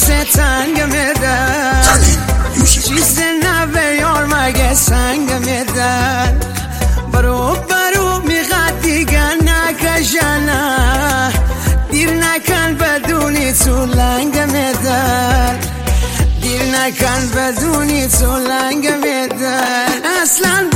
دست تنگ میدن، چیز نوه یار مگه سنگ میدن. برو میخواد دیگه نکشنه، دیر نکن بدونی تو لنگ میدن، دیر نکن بدونی تو لنگ میدن. اصلا